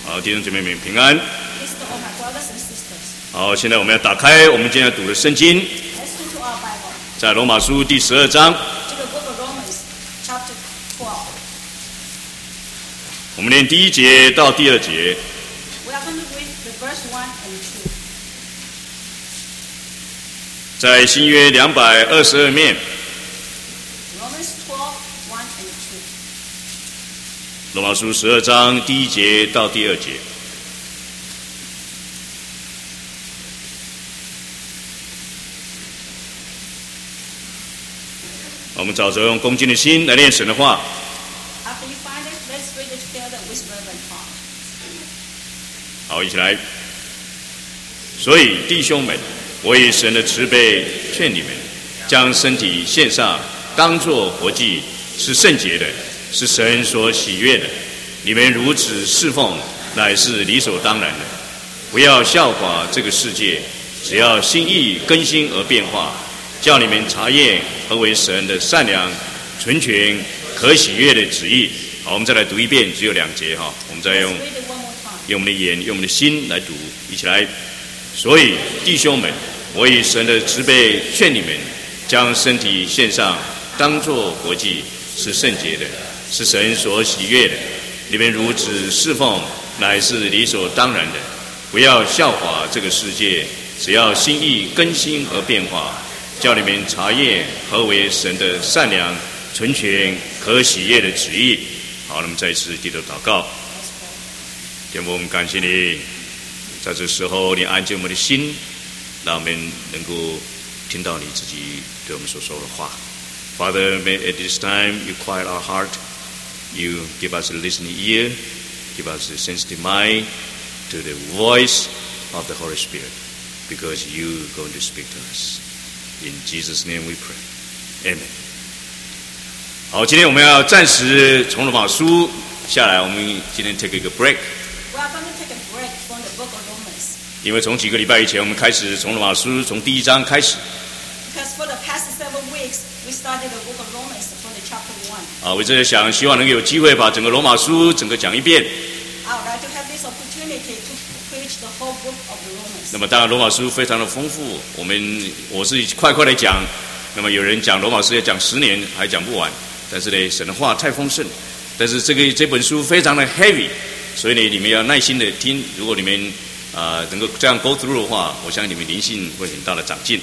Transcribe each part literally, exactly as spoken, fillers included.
好，弟兄姐妹们平安。 Please to all my brothers and sisters. 好，现在我们要打开我们今天要读的圣经， Let's turn to our Bible. 在罗马书第十二章， To the book of Romans, chapter twelve. 我们念第一节到第二节。 We are going to read the verse one and two. 在新约两百二十二面， Romans twelve, one and two. 罗马书十二章第一节到第二节。 我们找着用恭敬的心来念神的话。 After you find it, let's read it together with reverent heart. 好，一起来。所以弟兄们，我以神的慈悲劝你们，将身体献上，当作活祭，是圣洁的，是神所喜悦的。你们如此侍奉，乃是理所当然的。不要效法这个世界，只要心意更新而变化，叫你们查验何为神的善良、纯全、可喜悦的旨意。好，我们再来读一遍，只有两节哈，我们再用 Let's read it one more time. 用我们的眼，用我们的心来读，一起来。所以弟兄们，我以神的慈悲劝你们，将身体献上，当作活祭，是圣洁的，是神所喜悦的。你们如此侍奉，乃是理所当然的。不要效法这个世界，只要心意更新而变化，叫你们查验何为神的善良、纯全、可喜悦的旨意。好，那么再次低头祷告。天父，我们感谢你，在这时候你安静我们的心，让我们能够听到你自己对我们所说的话。Father, may at this time you quiet our heart, you give us a listening ear, give us a sensitive mind to the voice of the Holy Spirit, because you are going to speak to us. In Jesus' name we pray. Amen. 好，今天我们要暂时从罗马书下来，我们今天 take 一个 break。 We are going to take a break from the book of Romans. 因为从几个礼拜以前，我们开始从罗马书从第一章开始 Because for the past seven weeks, we started the book of Romans from the chapter one. 啊，我真的想希望能够有机会把整个罗马书整个讲一遍。 I would like to have this opportunity to preach the whole book of the Romans. 那么当然，罗马书非常的丰富，我们我是快快的讲。那么有人讲罗马书要讲十年还讲不完，但是呢，神的话太丰盛，但是这个这本书非常的 heavy， 所以呢，你们要耐心的听。如果你们啊、呃、能够这样 go through 的话，我相信你们灵性会很大的长进。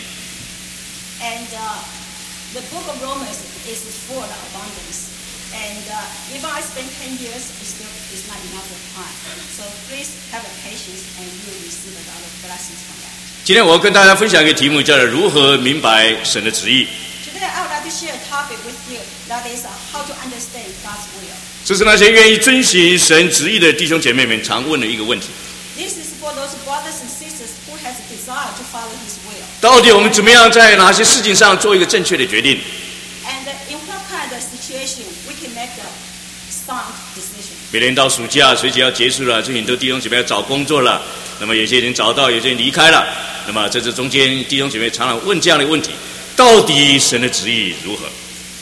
And uh, the book of Romans is full of abundance. And uh, even I spent ten years, it still is not enough of time. So please have a patience and you will receive a lot of blessings from that. 今天我要跟大家分享一个题目，叫做如何明白神的旨意。 Today I would like to share a topic with you that is uh, how to understand God's will. 这是那些愿意遵行神旨意的弟兄姐妹们常问的一个问题： This is for those brothers and sisters who has a desire to follow His will. 到底我们怎么样在哪些事情上做一个正确的决定？ And uh, in what kind of situation we can make a sound decision. 每年到暑假，学期要结束了，这很多弟兄姐妹要找工作了。那么有些人找到，有些人离开了。那么在这中间，弟兄姐妹常常问这样的问题：到底神的旨意如何？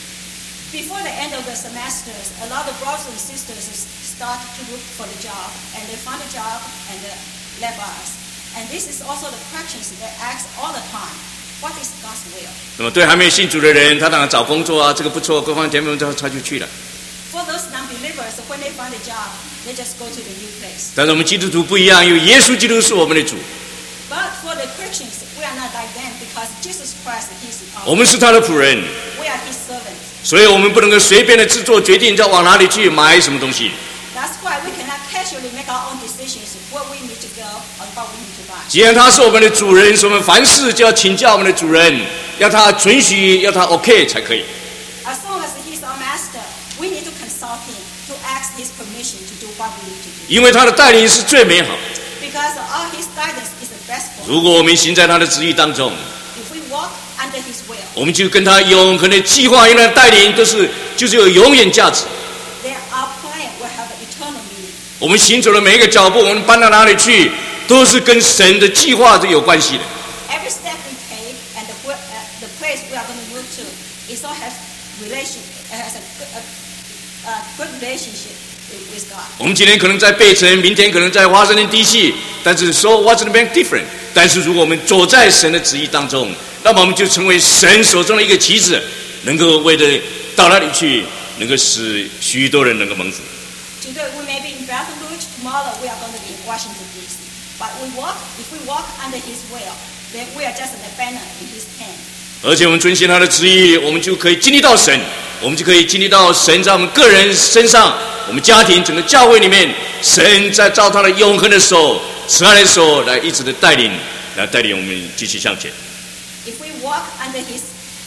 Before the end of the semesters, a lot of brothers and sisters start to look for the job, and they find a job and uh, left us. And this is also the questions they ask all the time. What is God's will? 那么对还没有信主的人，他当然找工作啊，这个不错，各方面面他他就去了。 For those non-believers, when they find a job, they just go to the new place. 但是我们基督徒不一样，因为耶稣基督是我们的主， But for the Christians, we are not like them because Jesus Christ is our 我们是他的仆人， We are His servants. 所以我们不能够随便的自作决定，要往哪里去买什么东西。 That's why we cannot casually make our own decisions where we need to go or what we need to buy. 既然他是我们的主人，所以我们凡事就要请教我们的主人，要他准许，要他 OK 才可以。 As long as He's our master, we need to consult Him to ask His permission to do what we need to do. 因为他的带领是最美好。 Because all His guidance is the best for us. 如果我们行在他的旨意当中， If we walk under His will, 我们就跟他永恒的计划、永恒的带领都是就是有永远价值。 then our plan will have an eternal meaning. 我们行走的每一个脚步，我们搬到哪里去，都是跟神的计划是有关系的。 Every step we take and the, uh, the place we are going to move to, it all has relation, it has a good, a, a good relationship with God. 我们今天可能在贝城，明天可能在华盛顿 D C， 但是说 Washington different。但是如果我们走在神的旨意当中，那么我们就成为神手中的一个棋子，能够为了到那里去，能够使许多人能够蒙福。 Today we may be in Baton Rouge. Tomorrow we are going to be in Washington D C. But we walk, if we walk under His will, then we are just a banner in His hand. 而且我们遵循他的旨意，我们就可以经历到神，我们就可以经历到神在我们个人身上，我们家庭整个教会里面，神在照他的永恒的手、慈爱的手来一直的带领，来带领我们继续向前。 If we walk under His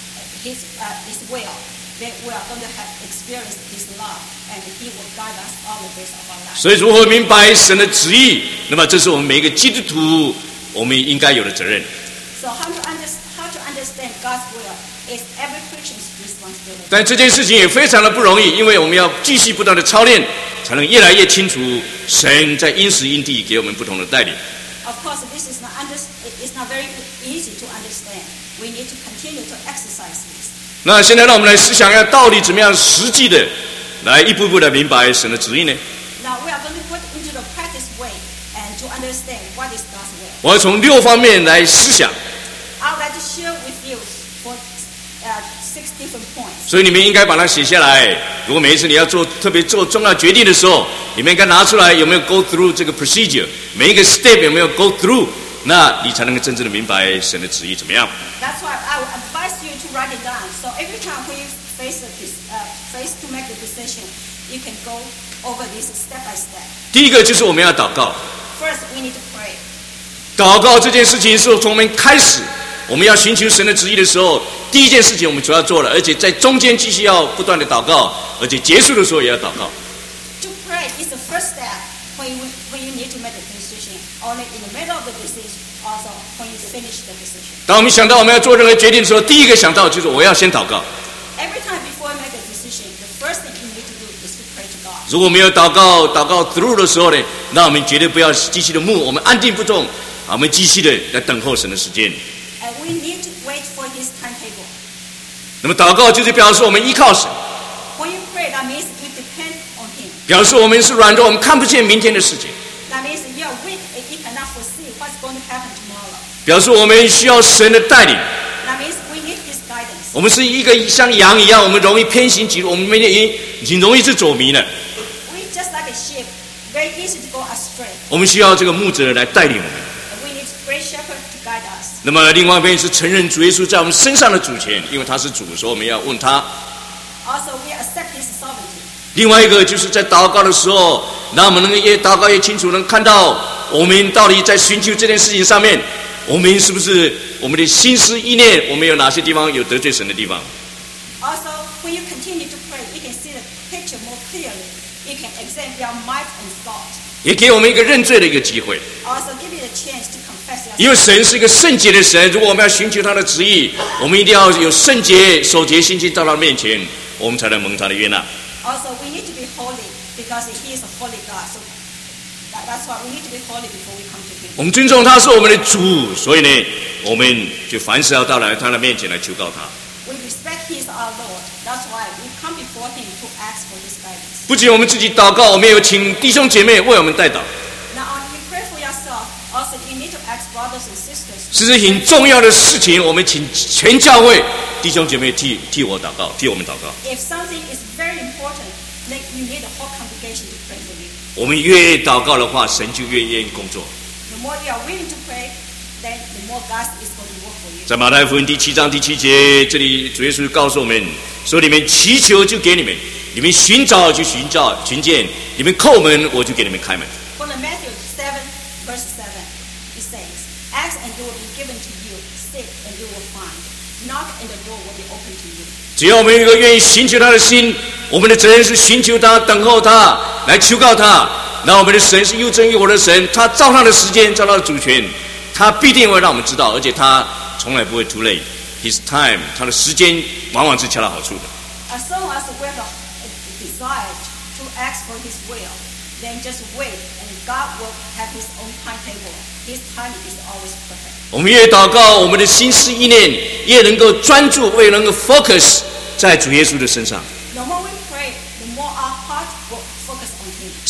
His uh, His will, then we are going to have experience His love, and He will guide us all the days of our life. 所以，如何明白神的旨意，那么这是我们每一个基督徒我们应该有的责任。 So how to understand how to understand God's will is every Christian's responsibility. 但这件事情也非常的不容易，因为我们要继续不断的操练，才能越来越清楚神在因时因地给我们不同的带领。 Of course, this is not under, it's not very easy to understand. We need to continue to exercise this. 那现在让我们来思想一下，到底怎么样实际的来一步步的明白神的旨意呢？ Now we are going to put into the practice way and to understand what is God's will. 我要从六方面来思想， I would like to share with you for uh, six different points. 所以你们应该把它写下来。如果每一次你要做特别做重要决定的时候，你们应该拿出来有没有 go through 这个 procedure， 每一个 step 有没有 go through， 那你才能够真正的明白神的旨意怎么样。 That's why I would advise you to write it down. So every time when you face a uh, face to make a decision, you can go over this step by step. 第一个就是我们要祷告。 First, we need to pray. 祷告这件事情是从我们开始，我们要寻求神的旨意的时候，第一件事情我们主要做了，而且在中间继续要不断的祷告，而且结束的时候也要祷告。 To pray is the first step when you, when you need to make a decision. Only in the middle of the decision, also when you finish the decision. 当我们想到我们要做任何决定的时候，第一个想到就是我要先祷告。 Every time before you make a decision, the first thing you need to do is to pray to God. 如果没有祷告，祷告 through 的时候呢，那我们绝对不要继续的目，我们安定不动，啊，我们继续的来等候神的时间。 And we need to wait for His timetable. 那么祷告就是表示我们依靠神， When you pray, that means you depend on Him. 表示我们是软弱，我们看不见明天的事情， That means you are weak and you cannot foresee what's going to happen tomorrow. 表示我们需要神的带领。 That means we need His guidance. 我们是一个像羊一样，我们容易偏行己路，我们每天已经容易是走迷了。 We just like a sheep, very easy to go astray. 我们需要这个牧者来带领我们。 And we need great shepherd to guide us. 那么另外一边是承认主耶稣在我们身上的主权，因为他是主，所以我们要问他。 Also, we accept His sovereignty. 另外一个就是在祷告的时候，让我们能够越祷告越清楚，能看到我们到底在寻求这件事情上面，我们是不是我们的心思意念，我们有哪些地方有得罪神的地方。 Also, when you continue to pray, you can see the picture more clearly. You can examine your mind and thought. 也给我们一个认罪的一个机会。 Also, give you the chance to confess your 因为神是一个圣洁的神，如果我们要寻求他的旨意，我们一定要有圣洁、守洁心情到他面前，我们才能蒙他的悦纳。 Also, we need to be holy because He is a holy God. So that, that's why we need to be holy before we come to Him. 我们尊重他是我们的主，所以呢，我们就凡事要到来他的面前来求告他。 We respect He is our Lord. That's why we come before Him to ask for His guidance. 不仅我们自己祷告，我们也有请弟兄姐妹为我们代祷。 Not only you pray for yourself, also you need to ask brothers and sisters. 这是很重要的事情，我们请全教会弟兄姐妹替替我祷告，替我们祷告。 If something is very important, then you need the whole congregation to pray for you. 我们越祷告的话，神就越愿意工作。 The more you are willing to pray, then the more God is going to work for you. 在马太福音第七章第七节，这里主耶稣告诉我们说：“你们祈求就给你们，你们寻找就寻找寻见，你们叩门我就给你们开门。” For the Matthew seven, verse seven, it says, "Ask and it will be given to you; seek and you will find; knock and the door will be open to you." 只要我们有一个愿意寻求他的心，我们的责任是寻求他、等候他、来求告他。那我们的神是又真又活的神，他照他的时间、照他的主权，他必定会让我们知道，而且他从来不会 too late。His time， 他的时间往往是恰到好处的。 As long as we have a desire to ask for His will, then just wait, and God will have His own timetable. His time is always perfect. 我们越祷告，我们的心思意念越能够专注，越能够 focus 在主耶稣的身上。 The more we pray, the more our heart will focus on Him.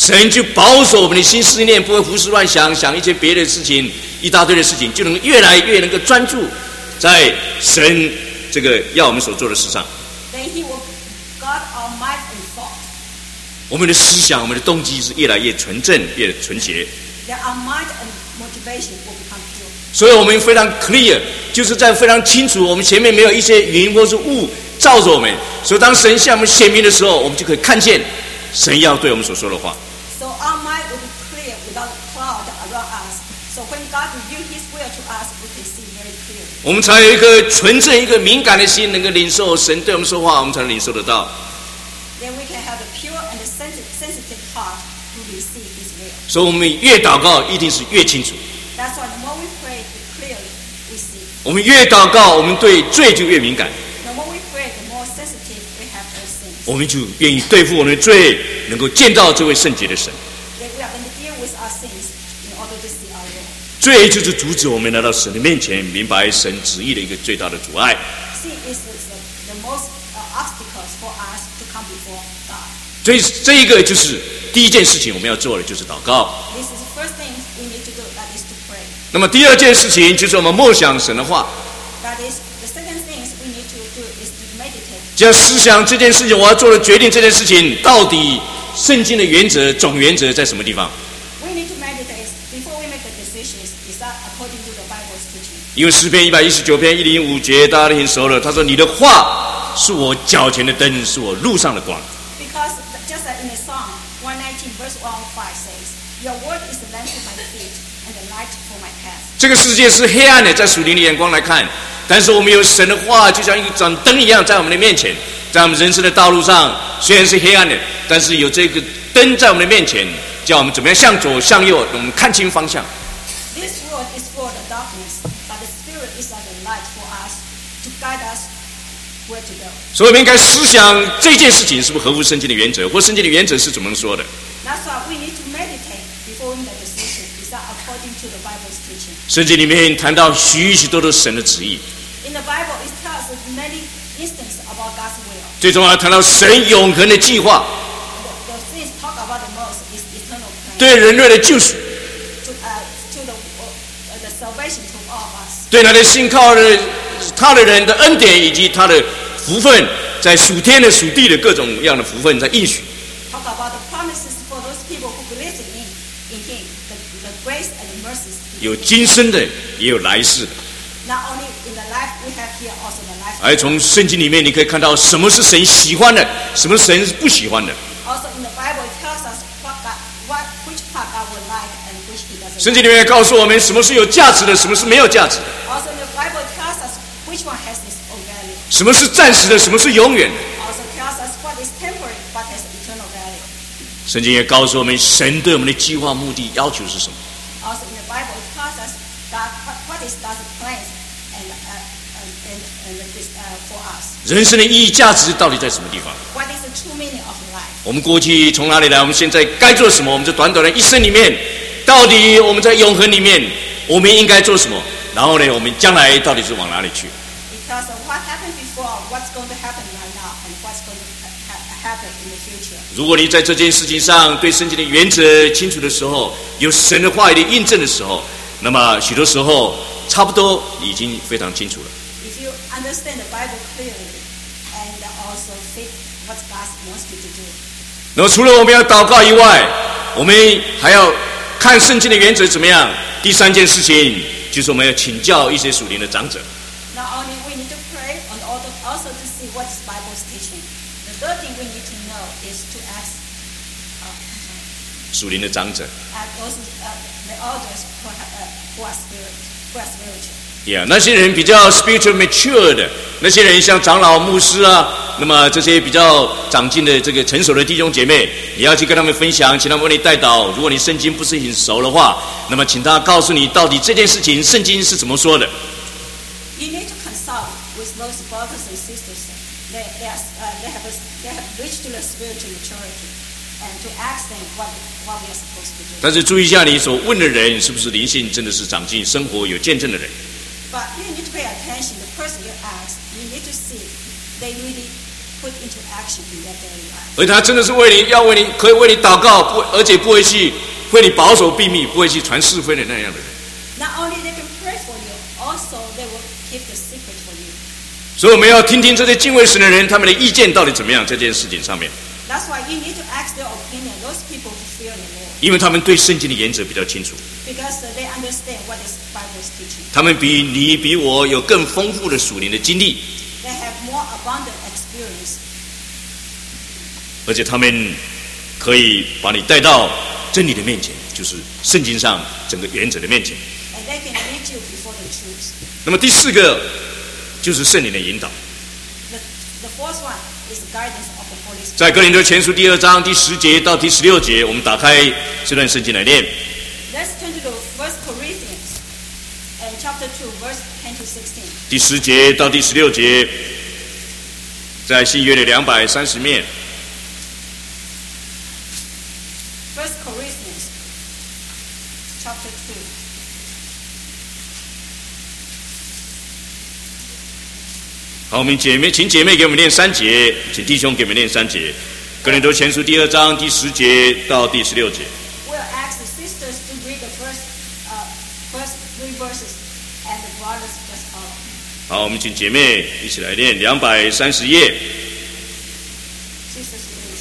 神就保守我们的心思念，不会胡思乱想，想一些别的事情，一大堆的事情，就能越来越能够专注在神这个要我们所做的事上。 Then He will guard our mind and thought. 我们的思想，我们的动机是越来越纯正，越纯洁。 That our mind and motivation will become pure. 所以我们非常 clear， 就是在非常清楚，我们前面没有一些云或是雾照着我们，所以当神向我们显明的时候，我们就可以看见神要对我们所说的话。 So our mind will be clear without a cloud around us. So when God reveals His will to us, we can see very clearly. 我们才有一个纯正、一个敏感的心，能够领受神对我们说话，我们才能领受得到。 Then we can have a pure and a sensitive heart to receive His will. 所以我们越祷告，一定是越清楚。 That's why the more we pray, the clearly we see. 我们越祷告，我们对罪就越敏感。 The more we pray, the more sensitive we have to sin. 我们就愿意对付我们的罪，能够见到这位圣洁的神。 Then we are going to deal with our sins in order to see our will. 罪就是阻止我们来到神的面前，明白神旨意的一个最大的阻碍。 Sin is the, the most uh, obstacles for us to come before God. 所以这一个就是第一件事情我们要做的，就是祷告。 This is the first thing we need to do, that is to pray. 那么第二件事情就是我们默想神的话。 That is, the second thing we need to do is to meditate. 只要思想这件事情，我要做的决定，这件事情到底圣经的原则、总原则在什么地方？ We need to meditate before we make the decisions. Is that according to the Bible's teaching? 因为诗篇一百一十九篇一零五节大家都很熟了，他说：“你的话是我脚前的灯，是我路上的光。” Because just as in the Psalm one nineteen verse one oh five says, "Your word is the lamp to my feet and the light for my path." 这个世界是黑暗的，在属灵的眼光来看，但是我们有神的话，就像一盏灯一样，在我们的面前，在我们人生的道路上，虽然是黑暗的，但是有这个灯在我们的面前，叫我们怎么样向左向右，我们看清方向。 This world is full of darkness, but the Spirit is like a light for us to guide us where to go. 所以我们应该思想这件事情是不是合乎圣经的原则，或圣经的原则是怎么说的。 That's why we need to meditate before we make a decision. Is that according to the Bible's teaching? 圣经里面谈到许许多多神的旨意， In the Bible, it tells us many instances about God's will. 最重要谈到神永恒的计划， The, the things talk about the most is eternal plan 对人类的救赎， to, uh, to the, uh, the salvation to all of us. 对那些信靠的他的人的恩典以及他的福分，在属天的属地的各种各样的福分在应许。 Talk about the promises for those people who believe in, in Him, the, the grace and the mercies. 有今生的，也有来世的。 Not only in the life we have here, also the life. 而从圣经里面，你可以看到什么是神喜欢的，什么是神是不喜欢的。 Also in the Bible, it tells us what God, what, which part God would like and which He doesn't 圣 like. 经里面告诉我们什么是有价值的，什么是没有价值的， Also in the Bible, it tells us which one has its own value. 什么是暂时的，什么是永远的。 Also tells us what is temporary, what has eternal value. 圣经也告诉我们，神对我们的计划、目的、要求是什么。 Also in the Bible, it tells us God, what, what is God's plan and, uh, and, and, and this, uh, for us. 人生的意义、价值到底在什么地方？ What is the true meaning of life? 我们过去从哪里来？我们现在该做什么？我们这短短的一生里面，到底我们在永恒里面，我们应该做什么？然后呢，我们将来到底是往哪里去？ It tells us what happened before, what's going to happen right now, and what's going to ha- happen in the future. 如果你在这件事情上对圣经的原则清楚的时候，有神的话语的印证的时候，那么许多时候差不多已经非常清楚了。 If you understand the Bible clearly and also fit what God wants you to do. 那么除了我们要祷告以外，我们还要看圣经的原则怎么样。第三件事情就是我们要请教一些属灵的长者。 Not only we need to pray, and also also to see what is Bible's teaching. The third thing we need to know is to ask, uh, 属灵的长者 ask also uh, the elders who, ha- uh, who are spirit, who are spiritual. ，Yeah， 那些人比较 spiritual mature 的，那些人像长老、牧师啊，那么这些比较长进的这个成熟的弟兄姐妹，你要去跟他们分享，请他们为你带导。如果你圣经不是很熟的话，那么请他告诉你到底这件事情圣经是怎么说的。 You need to consult with those brothers and sisters. They, they, are, uh, they, have, a, they have reached to the spiritual maturity, and to ask them what, what we are supposed to do. 但是注意一下，你所问的人是不是灵性真的是长进、生活有见证的人？ But you need to pay attention. The person you ask, you need to see they really put into action in their daily life. 而他真的是为你要为你可以为你祷告，不而且不会去为你保守秘密，不会去传是非的那样的人。 Not only they can pray for you, also they will keep the secret for you. 所以我们要听听这些敬畏神的人，他们的意见到底怎么样？在这件事情上面， That's why you need to ask their opinion. Those people who fear the Lord, 因为他们对圣经的原则比较清楚， because uh, they understand what this Bible is teaching. 他们比你比我有更丰富的属灵的经历， They have more abundant experience, 而且他们可以把你带到真理的面前，就是圣经上整个原则的面前。 and they can lead you before the truth. 那么第四个就是圣灵的引导， The, the fourth one is the guidance of the Holy Spirit. 在哥林多前书第二章第十节到第十六节，我们打开这段圣经来念。 Let's turn to the First Corinthians, and chapter two, verse ten to sixteen. 第十节到第十六节，在新约的两百三十面。 First Corinthians, chapter two. 好，我们姐妹，请姐妹给我们念三节，请弟兄给我们念三节。哥林多前书第二章第十节到第十六节。 We'll ask the sisters to read the first, uh, first three verses, and the brothers just follow. 好，我们请姐妹一起来念两百三十页。 Sisters, please.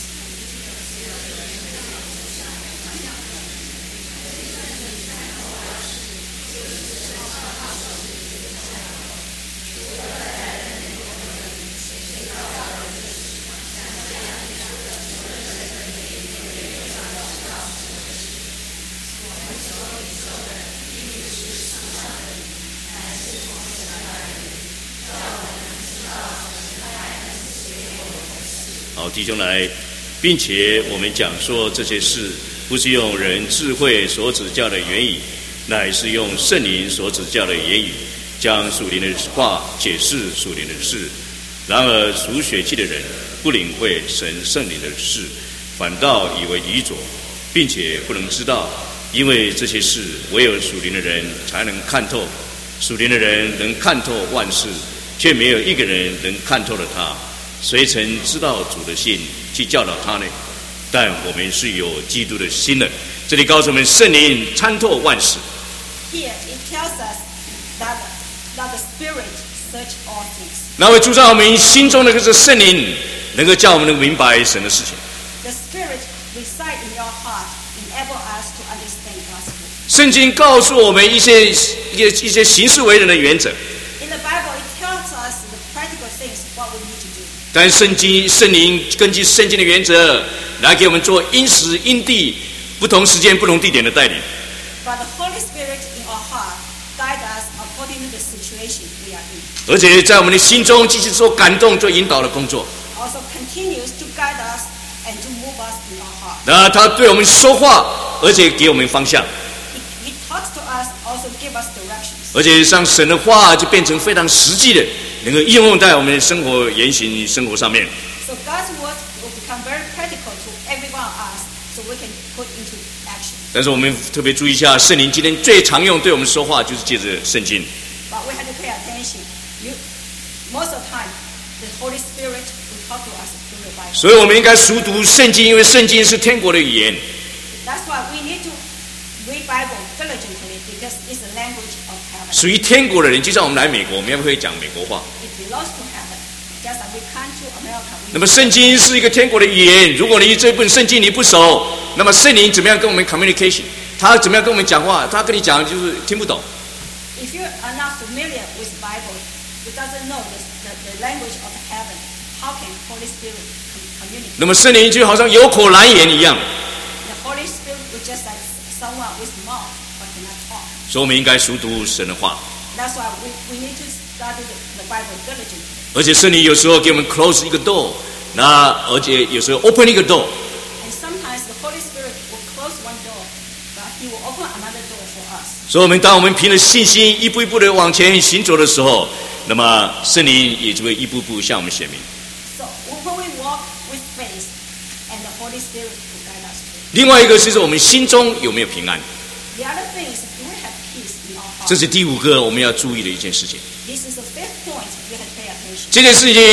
好，弟兄来，并且我们讲说这些事，不是用人智慧所指教的言语，乃是用圣灵所指教的言语，将属灵的话解释属灵的事。然而属血气的人不领会神圣灵的事，反倒以为愚拙，并且不能知道，因为这些事唯有属灵的人才能看透。属灵的人能看透万事，却没有一个人能看透了他。谁曾知道主的心去教导他呢？但我们是有基督的心的。这里告诉我们，圣灵参透万事。 Here it tells us that, that the Spirit search all things. 那位住在我们心中的这圣灵，能够叫我们能明白神的事情。 The Spirit reside in your heart, enable us to understand gospel. 圣经告诉我们一些一些一些行事为人的原则， In the Bible, it tells us the practical things, what we need to do. 但圣经圣灵根据圣经的原则来给我们做因时因地、不同时间、不同地点的带领。 But the Holy Spirit in our heart guide us according to the situation we are in. 而且在我们的心中继续做感动、做引导的工作。 Also continues to guide us and to move us in our heart. 那他对我们说话，而且给我们方向， He, he talks to us, also give us directions. 而且让神的话就变成非常实际的，能够应用在我们的生活言行生活上面。 So God's word will become very practical to every one of us, so we can put into action. 但是我们特别注意一下，圣灵今天最常用对我们说话，就是借着圣经。 But we have to pay attention. You, most of the time, the Holy Spirit will talk to us through the Bible. 所以我们应该熟读圣经，因为圣经是天国的语言。 That's why we need to read Bible diligently, because it's the language of heaven. 属于天国的人，就像我们来美国，我们要会讲美国话。 It belongs to heaven. Just like we come to America. 那么圣经是一个天国的语言，如果你这本圣经你不熟，那么圣灵怎么样跟我们 communication？ 他怎么样跟我们讲话？他跟你讲就是听不懂。 If you are not familiar with the Bible, you doesn't know the, the, the language of heaven, how can Holy Spirit com- communicate? 那么圣灵就好像有口难言一样， The Holy Spirit is just like someone with mouth but cannot talk. 所以我们应该熟读神的话。 That's why we, we need to study the, the Bible diligently. 而且圣灵有时候给我们 close 一个 door， 那而且有时候 open 一个 door。 And sometimes the Holy Spirit will close one door, but He will open another door for us. 所以，我们当我们凭着信心一步一步的往前行走的时候，那么圣灵也就会一步步向我们显明。 So when we walk with faith, and the Holy Spirit will guide us. 另外一个就是我们心中有没有平安， The other thing is, do we have peace in our 这 heart? 是第五个我们要注意的一件事情。 This is the fifth point we have to pay attention. 这件事情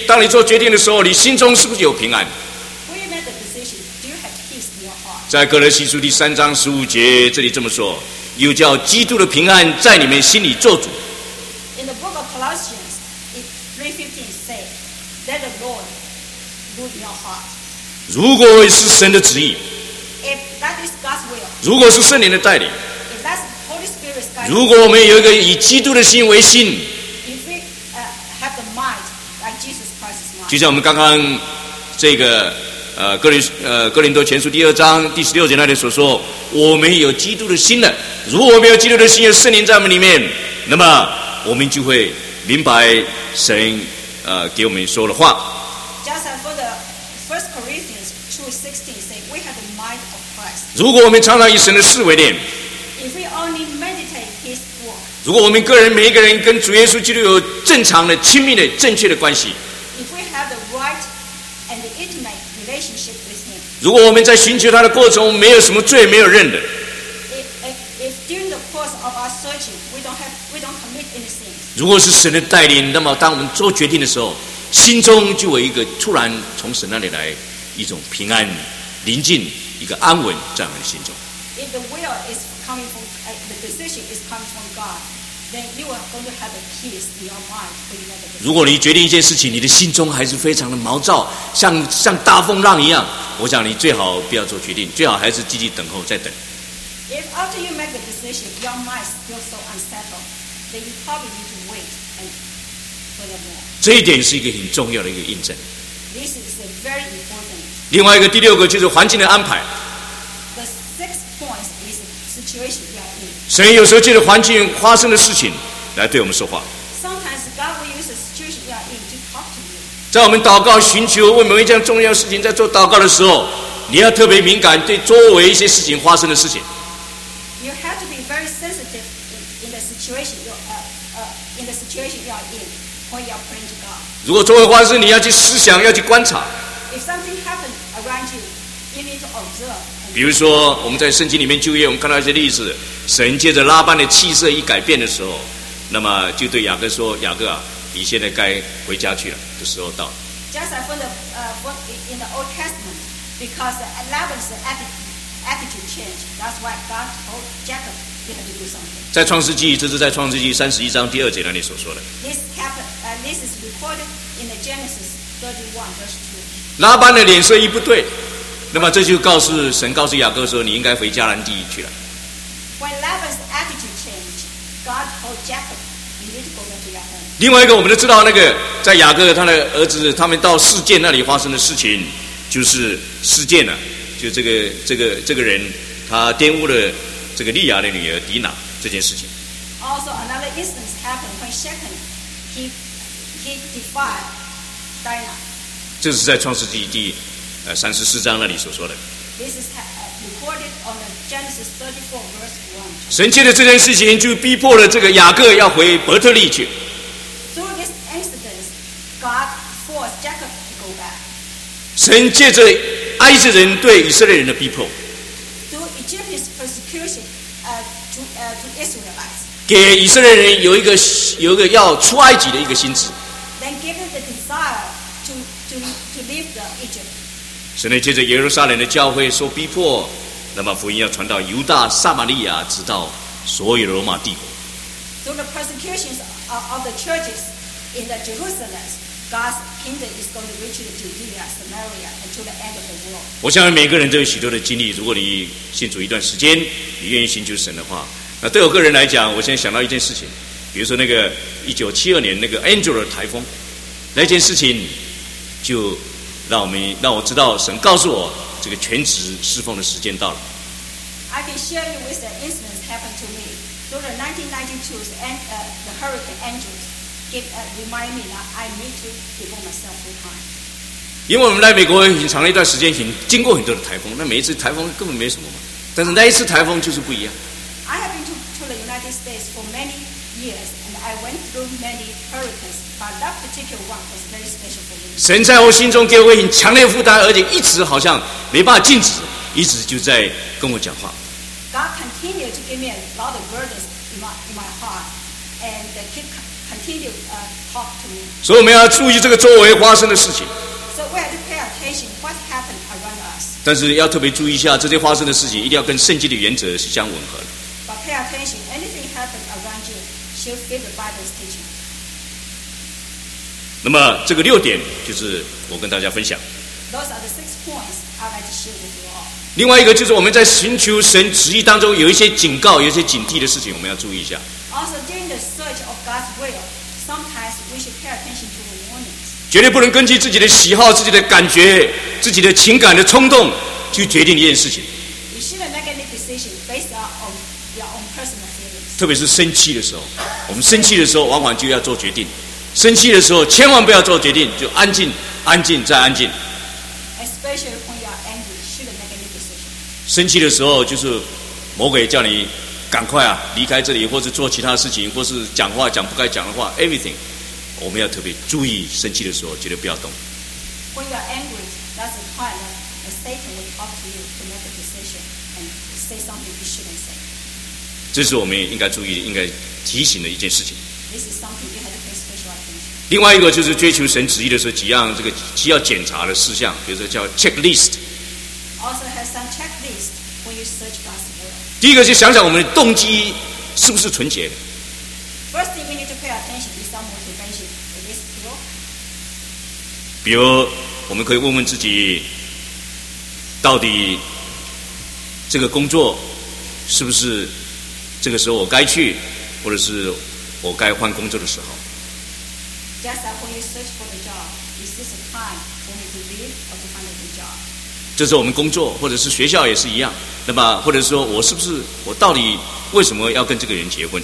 当你做决定的时候，你心中是不是有平安？ When you make the decision, do you have peace in your heart? 在哥罗西书第三章十五节，这里这么说：又叫基督的平安在你们心里做主。 In the book of Colossians, in three fifteen say, let the Lord rule in your heart. 如果是神的旨意， If that is God's will, 如果是圣灵的带领， if that's Holy Spirit's guidance, 如果我们有一个以基督的心为心， if we uh, have the mind like Jesus Christ's mind, 就像我们刚刚这个呃哥林呃哥林多前书第二章第十六节那里所说，我们有基督的心了。如果我们有基督的心，有圣灵在我们里面，那么我们就会明白神呃给我们说的话。 just as for the First Corinthians two sixteen say, we have the mind of Christ. 如果我们常常以神的事为念， If we only meditate His word, 如果我们个人每一个人跟主耶稣基督有正常的、亲密的、正确的关系， if we have the right and the intimate relationship with Him, 如果我们在寻求他的过程中没有什么罪没有认的， if, if, if during the course of our searching we don't have we don't commit any sins, 如果是神的带领，那么当我们做决定的时候，心中就有一个突然从神那里来一种平安、宁静、一个安稳在我们的心中。 if the will is coming from uh, the decision is coming from God, then you are going to have a peace in your mind when you make the decision. 如果你决定一件事情，你的心中还是非常的毛躁，像像大风浪一样，我想你最好不要做决定，最好还是积极等候，再等。 If after you make the decision your mind feels so unsettled, then you probably need to wait and furthermore. 这一点是一个很重要的一个印证。 This is a very important. 另外一个第六个就是环境的安排。 The sixth point is the situation you are in. 神有时候借着环境发生的事情来对我们说话。 Sometimes God will use the situation you are in to talk to you. 在我们祷告、寻求为某一件重要事情在做祷告的时候，你要特别敏感，对周围一些事情发生的事情。 You have to be very sensitive in, in the situation you uh, uh, in the situation you are in when you are praying to God. 如果周围发生，你要去思想，要去观察。 If something happens around you, you need to observe. 比如说，我们在圣经里面就业，我们看到一些例子，神借着拉班的气色一改变的时候，那么就对雅各说：“雅各啊，你现在该回家去了，这时候到了。” Just like for the uh, for in the Old Testament, because Laban's attitude, attitude changed. That's why God told Jacob he had to do something. 在创世纪，这是在创世纪三十一章第二节那里所说的。 This happened. Uh, this is recorded in the Genesis thirty-one, verse two. 拉班的脸色一不对，那么这就告诉神，告诉雅各说：“你应该回迦南地去了。” When Laban's attitude changed, God told Jacob, "You need to go back to your home." 另外一个，我们都知道，那个在雅各他的儿子他们到事件那里发生的事情，就是事件呢、啊，就这个这个这个人他玷污了这个利亚的女儿迪娜这件事情。 Also, another instance happened when Shechem he he defiled Dinah. 这是在创世纪第呃三十四章那里所说的。 This is uh, recorded on the Genesis thirty-four, verse one. 神借着这件事情，就逼迫了这个雅各要回伯特利去。 Through this incident, God forced Jacob to go back. 神借着埃及人对以色列人的逼迫， Through Egypt's persecution uh, to uh, to Israelites, 给以色列人有一个有一个要出埃及的一个心志。 then give them the desire to to to leave the Egypt. 神呢，借着耶路撒冷的教会受逼迫，那么福音要传到犹大、撒玛利亚，直到所有的罗马帝国。 Through the persecutions of, of the churches in the Jerusalem, God's kingdom is going to reach to Judea, Samaria, and to the end of the world. 我相信每个人都有许多的经历。如果你信主一段时间，你愿意寻求神的话，那对我个人来讲，我现在想到一件事情，比如说那个一九七二年那个 Angela 的台风，那件事情就让我们让我知道，神告诉我这个全职侍奉的时间到了。 I can share you with the incidents happened to me through the nineteen ninety-two and uh, the Hurricane Andrews. Give, uh, remind me that I need to devote myself full time. 因为我们来美国很长的一段时间，很经过很多的台风，那每一次台风根本没什么嘛，但是那一次台风就是不一样。 I have been to, to the United States for many years, and I went through many hurricanes, but that particular one was very special for me. 神在我心中给我很强烈的负担，而且一直好像没办法禁止，一直就在跟我讲话。 God continued to give me a lot of burdens in my, in my heart, and uh, keep continue uh, talk to me. 所以我们要注意这个周围发生的事情。 So we have to pay attention what happened around us. 但是要特别注意一下，这些发生的事情一定要跟圣经的原则是相吻合的。 But pay attention, anything happens around you should fit the Bible's teaching. 那么这个六点就是我跟大家分享。 Those are the six points I'd like to share with you all. 另外一个就是我们在寻求神旨意当中有一些警告、有一些警惕的事情，我们要注意一下。 Also, during the search of God's will, sometimes we should pay attention to the warnings. 绝对不能根据自己的喜好、自己的感觉、自己的情感的冲动去决定一件事情。 You shouldn't make any decision based on your own personal feelings. 特别是生气的时候，我们生气的时候往往就要做决定。生气的时候千万不要做决定，就安静、安静再安静。 Especially when you are angry, you shouldn't make any decision. 生气的时候就是魔鬼叫你赶快啊离开这里，或是做其他事情，或是讲话讲不该讲的话 ，everything。我们要特别注意，生气的时候绝对不要动。 When you are angry, that's the time that Satan will talk to you to make a decision and say something you shouldn't say. 这是我们应该注意、应该提醒的一件事情。 This is something you have to pay special attention. 另外一个就是追求神旨意的时候，几样这个需要检查的事项，比如说叫 checklist。 Also has some checklist when you search God's will. 第一个就想想我们的动机是不是纯洁的。 First thing we need to pay attention is our motivation. It is pure. 比如，我们可以问问自己，到底这个工作是不是这个时候我该去，或者是我该换工作的时候？ Just like when you search for the job, is this a time for me to leave or to find a new job? 这是我们工作，或者是学校也是一样。那么，或者说我是不是我到底为什么要跟这个人结婚？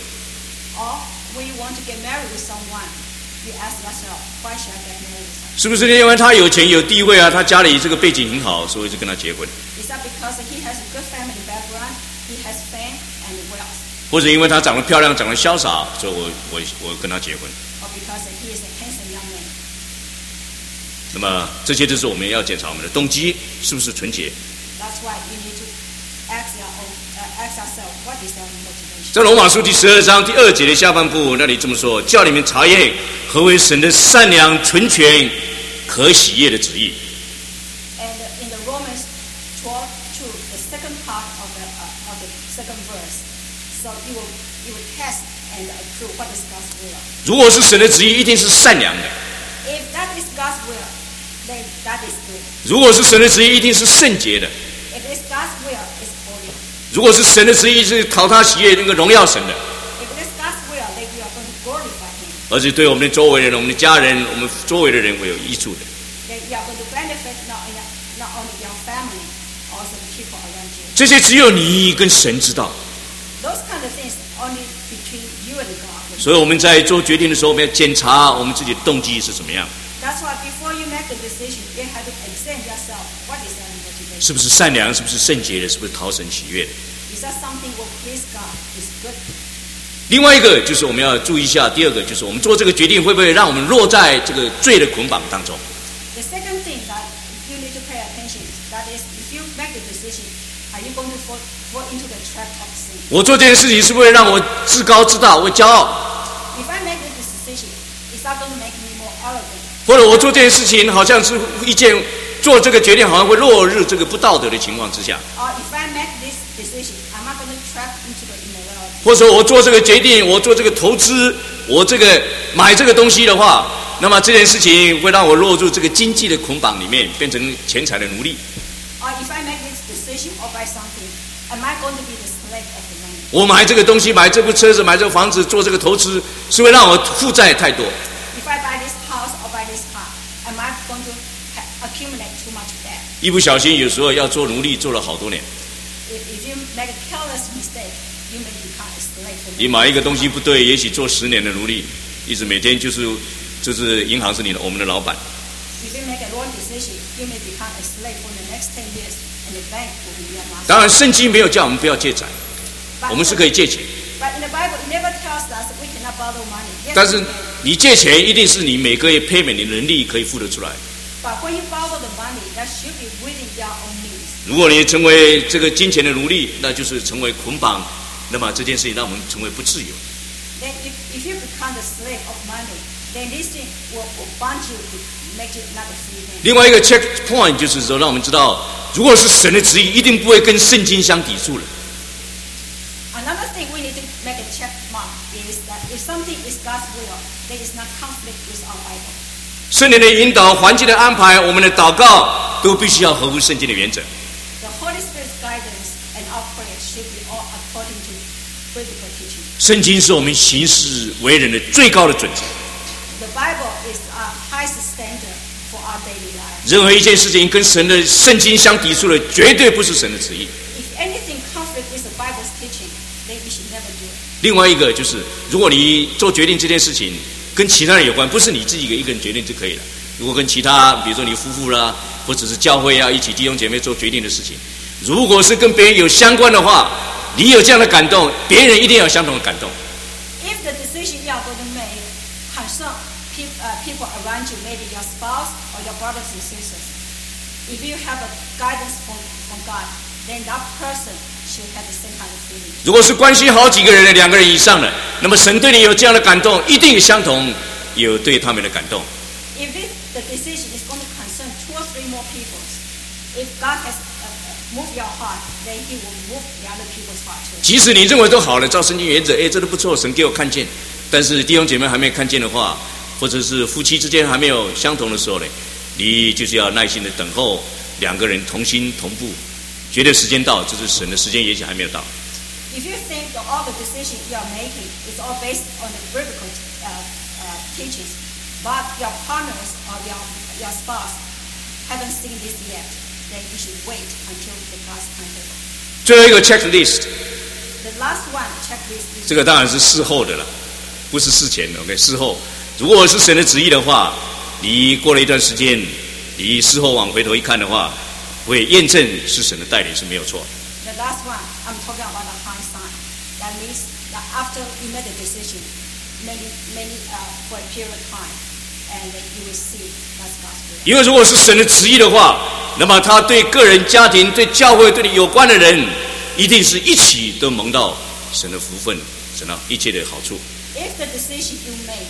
Or when you want to get married with someone, you ask yourself, why should I get married with someone? 是不是因为他有钱有地位啊，他家里这个背景很好，所以就跟他结婚？ Is that because he has a good family background, he has fame and wealth? 或者因为他长得漂亮、长得潇洒，所以我我我跟他结婚？ Or because he is a handsome young man? 那么这些都是我们要检查我们的动机是不是纯洁。 That's why you need to ask your own, uh, ask yourself, what is our motivation? 在罗马书第十二章第二节的下半部那里这么说：叫你们查验何为神的善良、纯全、可喜悦的旨意。 And in the Romans twelve two, the second part of the uh, of the second verse, so you will you will test and approve what is God's will. 如果是神的旨意，一定是善良的； If that is God's will, then that is good. 如果是神的旨意，一定是圣洁的； If it's God's will, it's holy. 如果是神的旨意，是讨他喜悦、那个荣耀神的， If it is God's will, then we are going to glorify Him. 而且对我们的周围的人、我们的家人、我们周围的人会有益处的。 Then we are going to benefit not only, not only your family, also the people around you. 这些只有你跟神知道。 Those kind of things only between you and God. 所以我们在做决定的时候，我们要检查我们自己的动机是怎么样， That's why before you make the decision, you have to examine yourself. What is our motivation? 是不是善良，是不是圣洁的，是不是讨神喜悦的。 Is that something will please God? Is good? 另外一个就是我们要注意一下，第二个就是我们做这个决定会不会让我们落在这个罪的捆绑当中。 The second thing that you need to pay attention that is, if you make the decision, are you going to fall, fall into the trap of sin? 我做这件事情是不是让我自高自大，我骄傲？ If I make this decision, is that going to make me more arrogant? 或者我做这件事情好像是一件做这个决定好像会落入这个不道德的情况之下， Or if I make this decision, am I going to trap into the immorality? 或者说我做这个决定，我做这个投资，我这个买这个东西的话，那么这件事情会让我落入这个经济的捆绑里面，变成钱财的奴隶。 Or if I make this decision or buy something, am I going to be the slave of the money? 我买这个东西，买这部车子，买这个房子，做这个投资，是会让我负债太多。 If I buy this house or buy this car, am I going to ha- accumulate too much debt? 一不小心，有时候要做奴隶，做了好多年。 If, if you make a careless mistake, you may become a slave for 你 money. 买一个东西不对，也许做十年的奴隶，一直每天就是就是银行是你的，我们的老板。 If you make a wrong decision, you may become a slave for the next ten years, and the bank will be your master. 当然，圣经没有叫我们不要借债， But 我们是可以借钱， But in the Bible, it never tells us we cannot borrow money. Yes, 但是 we can. 你借钱一定是你每个月 payment 你的能力可以付得出来。 But when you borrow the money, that should be within your own means. 如果你成为这个金钱的奴隶，那就是成为捆绑，那么这件事情让我们成为不自由。 then if, if you become the slave of money, then this thing will, will bond you to make you not a free man. 另外一个 check point 就是说，让我们知道，如果是神的旨意，一定不会跟圣经相抵触了。 Another thing we need to make a check mark is that if something is God's will, there is not conflict with our Bible. 圣灵的引导、环境的安排、我们的祷告，都必须要合乎圣经的原则。 The Holy Spirit's guidance and our prayers should be all according to biblical teaching. 圣经是我们行事为人的最高的准则。 The Bible is our highest standard for our daily life. 任何一件事情跟神的圣经相抵触的，绝对不是神的旨意。 If anything conflict with the Bible's teaching, then we should never do it. 另外一个就是，如果你做决定这件事情跟其他人有关，不是你自己一个人决定就可以了。如果跟其他，比如说你夫妇啦，或者是教会啊，一起弟兄姐妹做决定的事情，如果是跟别人有相关的话，你有这样的感动，别人一定要有相同的感动。 If the decision you are going to make concern people, uh, people around you, maybe your spouse or your brothers and sisters, if you have a guidance from, from God, then that person should have the same kind of feeling. 如果是关系好几个人的，两个人以上的，那么神对你有这样的感动，一定相同有对他们的感动。 If this, the decision is going to concern two or three more people, if God has uh, moved your heart, then He will move the other people's heart too. 即使你认为都好了，照圣经原则，哎，这都不错，神给我看见。但是弟兄姐妹还没有看见的话，或者是夫妻之间还没有相同的时候呢，你就是要耐心的等候两个人同心同步。觉得时间到，就是神的时间，也许还没有到。 If you think that all the decisions you are making is all based on the biblical uh, uh, teachings, but your partners or your your spouse haven't seen this yet, then you should wait until the God's timetable. 最后一个 checklist， The last one checklist is 这个当然是事后的了，不是事前的。OK， 事后，如果是神的旨意的话，你过了一段时间，你事后往回头一看的话，会验证是神的带领是没有错的。 the last one. I'm talking about the hindsight. That means that after you made a decision, many many uh, for a period of time, and then you will see that's God's will. 因为如果是神的旨意的话，那么他对个人、家庭、对教会、对你有关的人，一定是一起都蒙到神的福分，神的一切的好处。 If the decision you make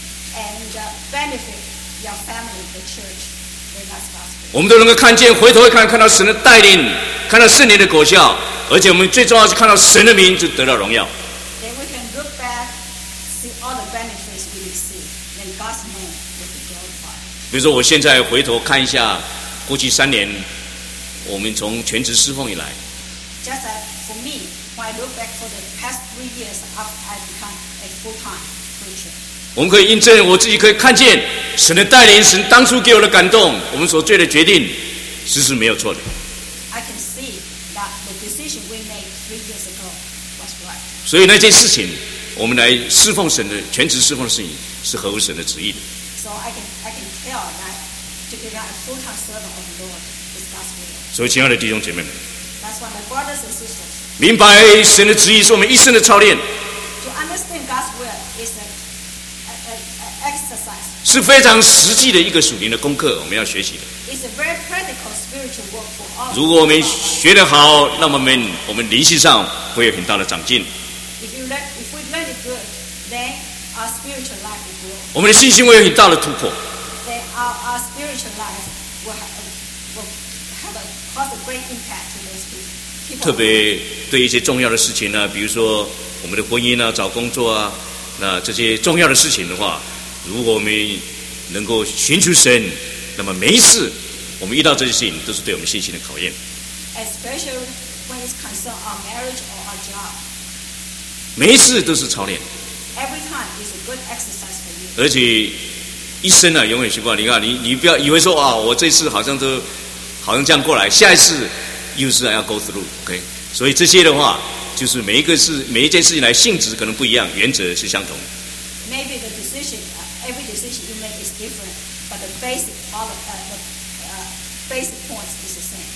and uh, benefit your family, the church, then that's God's will. 我们都能够看见，回头一看，看到神的带领，看到圣灵的果效，而且我们最重要是看到神的名就得到荣耀。 Then we can look back, see all the benefits we receive, then God's name will be glorified. 比如说，我现在回头看一下过去三年，我们从全职侍奉以来， Just as for me, when I look back for the past three years after I become a full-time preacher, 我们可以印证，我自己可以看见神的带领，神当初给我的感动，我们所做的决定，实是没有错的。 I can see that the decision we made three years ago was right. 所以那件事情，我们来侍奉神的全职侍奉的事情，是合乎神的旨意的。 So I can I can tell that to become a full-time servant of the Lord is God's will. 所以，亲爱的弟兄姐妹们， That's why my brothers and sisters, 明白神的旨意是我们一生的操练， to understand God's will is a, a, a, a exercise. 是非常实际的一个属灵的功课，我们要学习的。 It's a very practical spiritual work for all. 如果我们学得好，那么我们我们灵性上会有很大的长进， If you learn, if we learn it good, then our spiritual life will grow. 我们的信心会有很大的突破。 Then our, our spiritual life will have, will have a, cause a great impact to those people. 特别对一些重要的事情呢，比如说我们的婚姻啊、找工作啊，那这些重要的事情的话，如果我们能够寻求神，那么每一次我们遇到这些事情，都是对我们信心的考验。 Especially when it's concerned our marriage or our job. 每一次都是操练， Every time is a good exercise for you. 而且一生啊永远习惯。你看，你你不要以为说啊，我这次好像都好像这样过来，下一次又是要 go through，OK？、Okay? 所以这些的话，就是每一个事每一件事情来性质可能不一样，原则是相同的。 Maybe the decision, uh, every decision you make is different, but the basic, all of, uh, the uh, basic points is the same.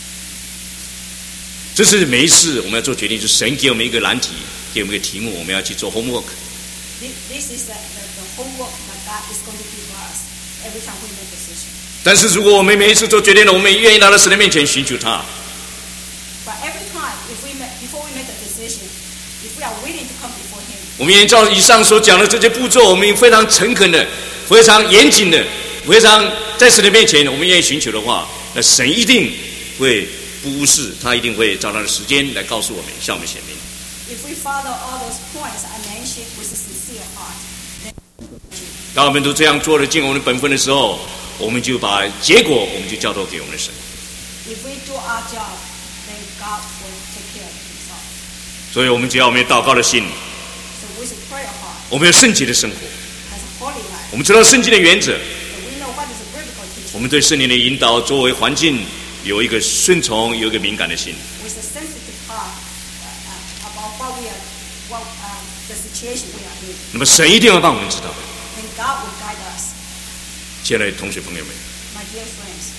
这是每一次我们要做决定，就是神给我们一个难题，给我们一个题目，我们要去做 homework。 This, this is the, the, the homework that God is going to give us every time we make a decision. 但是如果我们每一次做决定了，我们愿意来到神的面前寻求他， But every time, if we make, before we make a decision, if we are willing to come before Him. 我们沿照以上所讲的这些步骤，我们非常诚恳的、非常严谨的、非常在神的面前，我们愿意寻求的话，那神一定会不无视，他一定会照他的时间来告诉我们，向我们显明。 If we follow all those points I mentioned with a sincere heart, then 当我们都这样做了尽我们的本分的时候，我们就把结果我们就交托给我们的神。 if we do our job, then God will take care of Himself. 所以我们只要我们有祷告的心， So with a prayer heart, 我们有圣洁的生活， has a holy life, 我们知道圣经的原则， and we know what is a biblical teaching. 我们对圣灵的引导作为环境有一个顺从，有一个敏感的心。 With a sensitive heart uh, uh, about what we are, what uh, the situation we are in, 那么神一定要让我们知道。 then God will guide us. 亲爱的同学朋友们， My dear friends,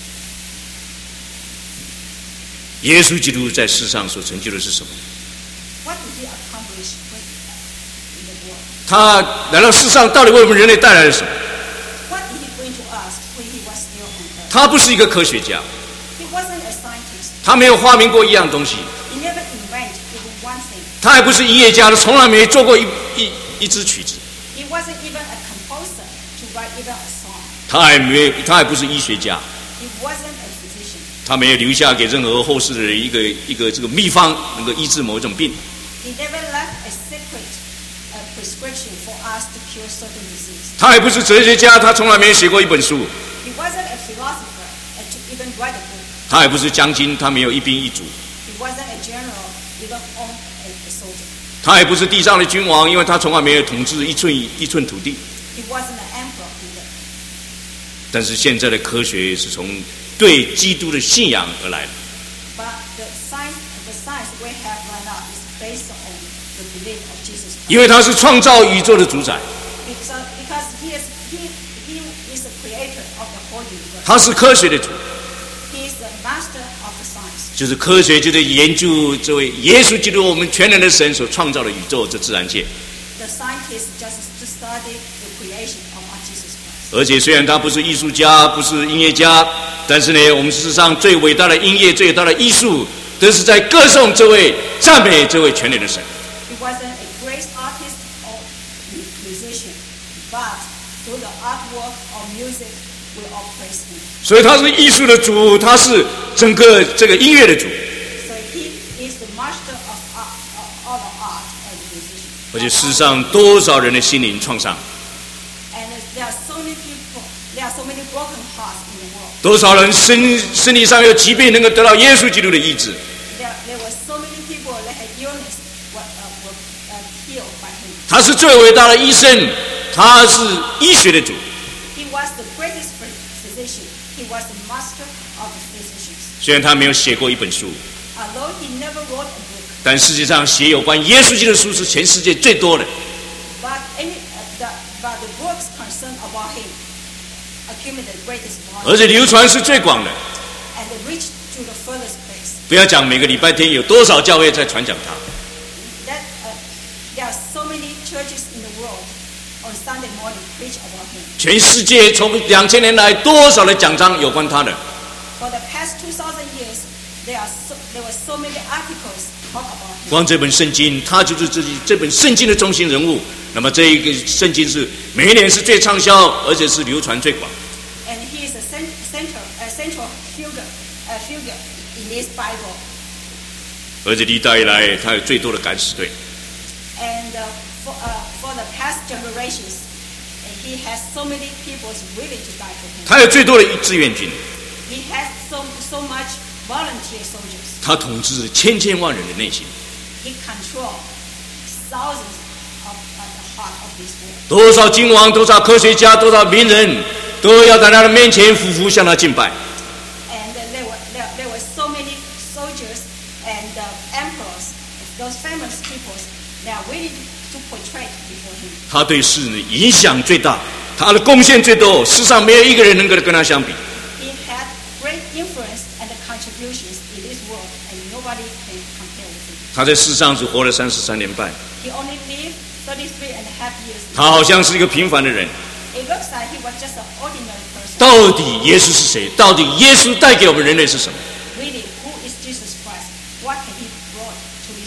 耶稣基督在世上所成就的是什么？ what did He accomplish with, uh, in the world? 他来到世上，到底为我们人类带来了什么？ What did He bring to us when He was still on earth? 他不是一个科学家， He wasn't a scientist. 他没有发明过一样东西， He never invented even one thing. 他还不是音乐家，他从来没做过一一一支曲子， He wasn't even a composer to write even a song. 他还没有，他还不是医学家， He wasn't a physician. 他没有留下给任何后世的人一个一个这个秘方，能够医治某一种病。 He never left a secret uh, prescription for us to cure certain disease. 他还不是哲学家，他从来没有写过一本书。 He wasn't a philosopher uh, to even write a book. 他还不是将军，他没有一兵一卒。 He wasn't a general, even owned a, a soldier. 他还不是地上的君王，因为他从来没有统治一寸一寸土地。 He wasn't an emperor either. 但是现在的科学是从对基督的信仰而来的。 But the science, the science we have right now is based on the belief of Jesus Christ. 因为他是创造宇宙的主宰， Because, because he, is, he, he is the creator of the whole universe. 他是科学的主， He is the master of the science. 就是科学就在研究这位耶稣基督，我们全能的神所创造的宇宙这自然界。 The scientist just to study the creation of our Jesus Christ. 而且虽然他不是艺术家，不是音乐家，但是呢，我们世上最伟大的音乐、最伟大的艺术，都是在歌颂这位、赞美这位全能的神。 He wasn't a great artist or musician, but through the artwork or music, we all praise him. 所以他是艺术的主，他是整个这个音乐的主。 So he is the master of art, of all the art and musician. 而且世上多少人的心灵创伤， And there are so many people, there are so many broken hearts in the world. 多少人身身体上有疾病，能够得到耶稣基督的医治。 There, there were so many people that had illness were, uh, were uh, healed by him. 他是最伟大的医生，他是医学的主。 He was the greatest physician. He was the master of the physicians. 虽然他没有写过一本书， Although he never wrote a book, 但世界上写有关耶稣基督的书是全世界最多的。 but any uh, the, but the books concerned about him accumulated the greatest 而 volume 且流传是最广的。 and they reached to the furthest place. 不要讲每个礼拜天有多少教会在传讲他， That uh, there are so many churches in the world on Sunday morning preach about him. 全世界从两千年来多少的讲章有关他的。 For the past two thousand years, there are so, there were so many articles talk about him. 光这本圣经，他就是这这本圣经的中心人物。那么这一个圣经是每一年是最畅销，而且是流传最广。 And he is a cent- central, a central figure, a figure in this Bible. 而且历代以来，他有最多的敢死队。 And uh, for, uh, for the past generations, and he has so many people willing to die for him. 他有最多的志愿军， He has so, so much volunteer soldiers. 他统治千千万人的内心。 He controls thousands of uh, the heart of this world. 多少君王，多少科学家，多少名人，都要在他的面前匍匐向他敬拜。 And uh, there, were, there, there were so many soldiers and uh, emperors, those famous people, they are willing to portray before him. 他对世人的影响最大，他的贡献最多，世上没有一个人能够跟他相比。 He had great influence and contributions in this world, and nobody can compare with him. 他在世上只活了三十三年半， He only lived thirty-three and a half years. 他好像是一个平凡的人。 It looks like he was just an ordinary person. 到底耶稣是谁？到底耶稣带给我们人类是什么？ Really, who is Jesus Christ? What can he brought to this world?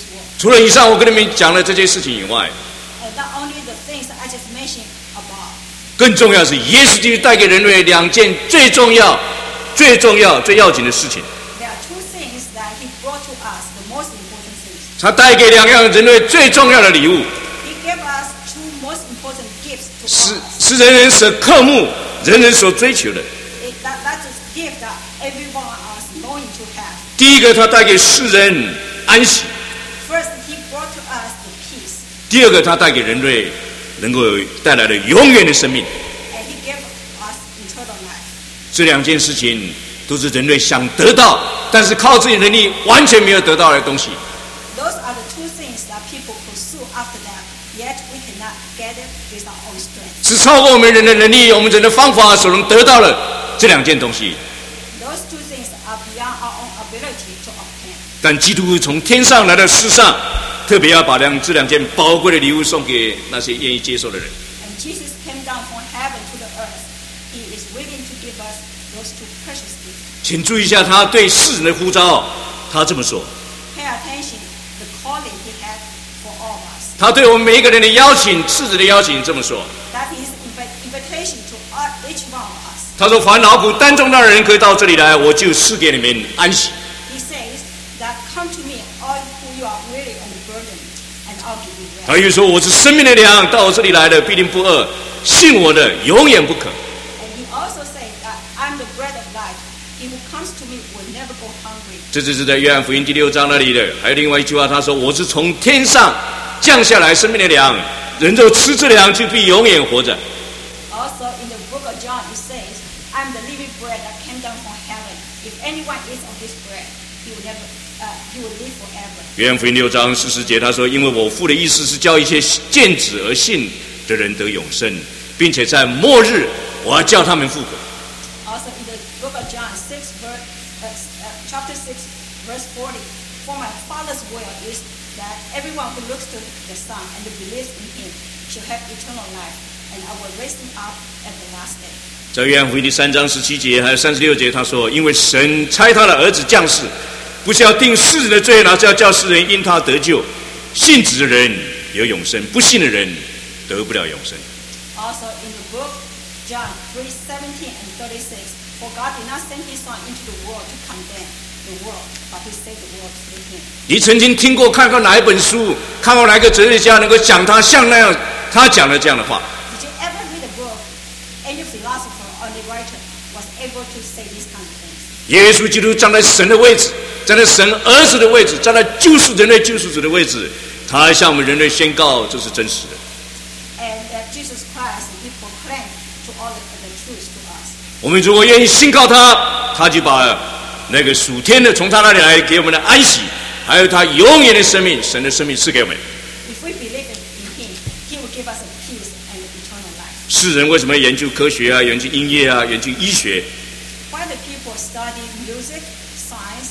除了以上我跟你们讲了这些事情以外， And not only the things I just mentioned above, 更重要的是耶稣基督带给人类两件最重要、最重要、最要紧的事情。 there are two things that He brought to us, the most important things. 他带给两样人类最重要的礼物， He gave us two most important gifts to 是 us. 是人人所渴慕、人人所追求的。 It, that, that's a gift that everyone is going to have. 第一个，他带给世人安息； First, He brought to us the peace, 第二个，他带给人类能够带来的永远的生命。 and He gave us eternal life. 这两件事情都是人类想得到，但是靠自己能力完全没有得到的东西。 Those are the two things that people pursue after that, yet we cannot get it with our own strength. 是超过我们人的能力、我们人的方法所能得到的这两件东西。 Those two things are beyond our own ability to obtain. 但基督从天上来到世上，特别要把两这两件宝贵的礼物送给那些愿意接受的人。 And Jesus came down from heaven to the earth. He is willing to give us those two precious gifts. 请注意一下他对世人的呼召，他这么说： Pay attention the calling He had for all of us. 他对我们每一个人的邀请，世人的邀请这么说。 That is invi- invitation to all- each one of us. 他说：凡劳苦担重担的人可以到这里来，我就赐给你们安息。 He says that come to me, all who you are weary and burdened, and I'll give you rest. 他又说：我是生命的粮，到我这里来的必定不饿，信我的永远不渴。 And He also said that I'm the bread of life. He who comes to me will never go hungry. 这就是在约翰福音第六章那里的。还有另外一句话，他说：我是从天上降下来生命的粮，人若吃这粮，就必永远活着。 Also in the book of John it says, I'm the living bread that came down from heaven. If anyone eats of this bread, he will never, uh, he will live forever. 约翰福音六章四十节，他说：因为我父的意思是叫一切见子而信的人得永生，并且在末日我要叫他们复活。 Also in the book of John six, verse, uh, uh, chapter six, verse forty, for my Father's will is that everyone who looks to the Son and believes in Him shall have eternal life, and I will raise him up at the last day. 在约翰福音第三章十七节还有三十六节，他说：因为神差他的儿子降世，不是要定世人的罪，而是要叫世人因他得救。信子的人有永生，不信的人得不了永生。 Also in the book John three seventeen and thirty-six, for God did not send His Son into the world to condemn the world, but to save the world through Him. 你曾经听过、看过哪一本书，看过哪一个哲学家能够讲他像那样，他讲了这样的话？ Did you ever read a book, any philosopher or the writer was able to say these kind of things? 耶稣基督站在神的位置，站在神儿子的位置，站在救赎人类救赎主的位置，他还向我们人类宣告这是真实的。 And that Jesus Christ, He proclaimed to all the, the truth to us. 我们如果愿意信靠他，他就把那个属天的从他那里来给我们的安息，还有他永远的生命，神的生命赐给我们。 If we believe in Him, He will give us a peace and eternal life. 世人为什么研究科学啊，研究音乐啊，研究医学？ Why do people study music, science,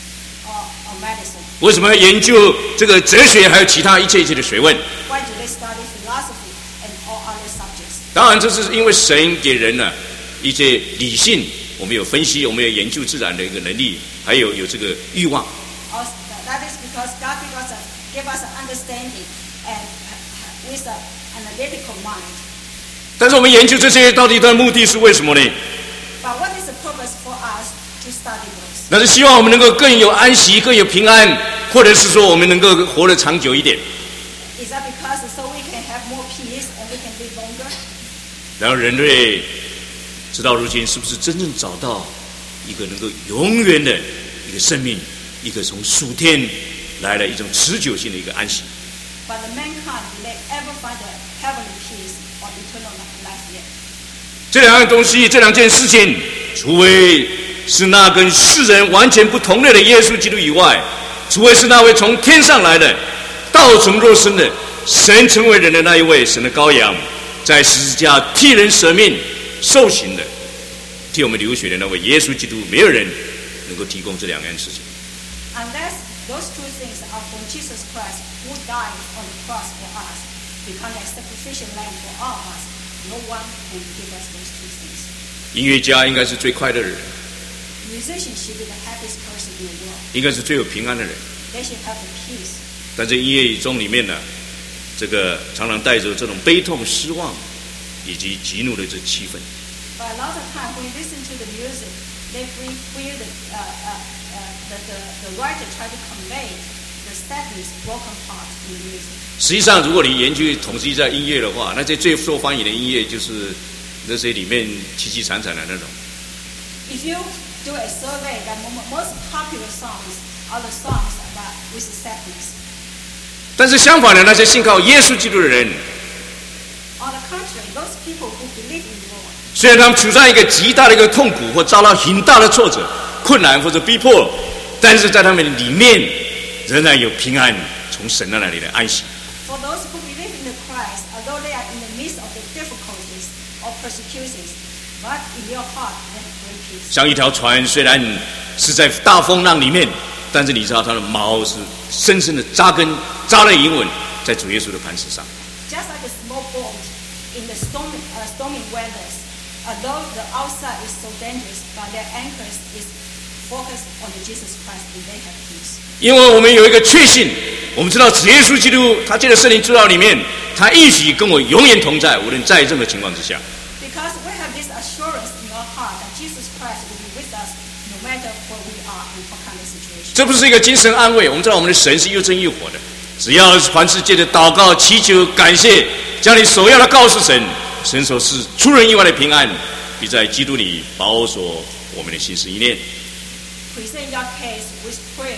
or, or medicine? 为什么要研究这个哲学，还有其他一切一切的学问？ Why do they study philosophy and all other subjects? 当然，这是因为神给人呢、一些理性，我们有分析，我们有研究自然的一个能力，还有有这个欲望。 Also, that is because God gave us, a, gave us an understanding and uh, with an analytical mind. 但是我们研究这些到底它的目的是为什么呢？ But what is the purpose for us to study those? 那是希望我们能够更有安息，更有平安，或者是说我们能够活得长久一点。 Is that because so we can have more peace and we can live longer? 然后人类直到如今，是不是真正找到一个能够永远的一个生命，一个从属天来的一种持久性的一个安息？ But the mankind, will they ever find the heavenly peace or eternal life yet? 这两样东西，这两件事情，除非是那跟世人完全不同类的耶稣基督以外，除非是那位从天上来的、道成肉身的神成为人的那一位神的羔羊，在十字架替人舍命受刑的，替我们流血的那位耶稣基督，没有人能够提供这两样事情。 Unless those two things are from Jesus Christ, who died on the cross for us, become a sacrificial lamb for all of us, no one can give us those two things. 音乐家应该是最快乐的人， Musicians should be the happiest person in the world. 应该是最有平安的人。 They should have the peace. 但这音乐中里面呢，这个常常带着这种悲痛、失望以及极怒的这气氛。 But a lot of time when you listen to the music, they feel feel the uh, uh, uh, the, the the writer try to convey the sadness, broken heart in the music. 实际上，如果你研究统计在音乐的话，那些最受欢迎的音乐就是那些里面凄凄惨惨的那种。 If you do a survey, the most popular songs are the songs about with sadness. 但是相反的，那些信靠耶稣基督的人， On the contrary, those people who believe in the Lord, 虽然他们处在一个极大的一个痛苦或遭到很大的挫折、困难或者逼迫，但是在他们里面仍然有平安从神那里的安息。 for those who believe in the Christ, although they are in the midst of the difficulties or persecutions, but in their heart they have great peace. 像一条船，虽然是在大风浪里面，但是你知道它的锚是深深的扎根、扎得稳稳在主耶稣的磐石上。 Just like a small boat in the stormy, uh, stormy weathers, although the outside is so dangerous, but their anchors is focused on the Jesus Christ, and they have peace. 因为我们有一个确信，我们知道主耶稣基督，他借着圣灵知道里面，他应许跟我永远同在，无论在任何情况之下。 Because we have this assurance in our heart that Jesus Christ will be with us no matter where we are and what kind of situation. 这不是一个精神安慰，我们知道我们的神是又真又活的。只要凡事借着祷告、祈求、感谢，将你所要的告诉神，神所是出人意外的平安，必在基督里保守我们的心思意念。 Present your case with prayer